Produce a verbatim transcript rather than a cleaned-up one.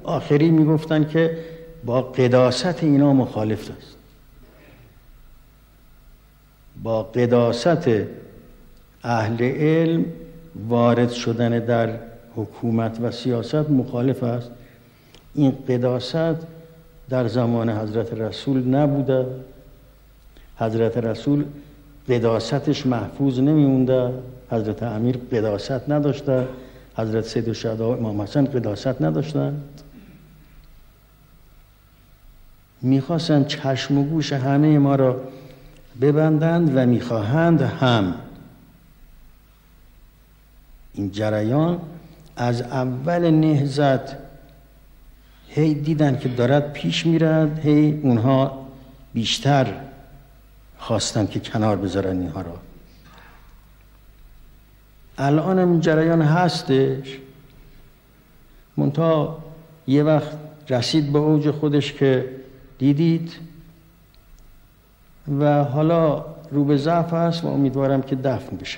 آخری میگفتن که با قداست اینا مخالف است، با قداست اهل علم وارد شدن در حکومت و سیاست مخالف است. این قداست در زمان حضرت رسول نبوده، حضرت رسول قداستش محفوظ نمیمونده، حضرت امیر قداست نداشته، حضرت سید الشهدا امام حسن قداست نداشتند. میخواستند چشم و گوش همه ما را ببندند و میخواهند هم این جریان از اول نهضت هی دیدن که دارد پیش میرد، هی اونها بیشتر خواستن که کنار بذارن اینها را. الان این جریان هستش، منتها یه وقت رسید به اوج خودش که دیدید و حالا رو به ضعف است و امیدوارم که دفن بشه.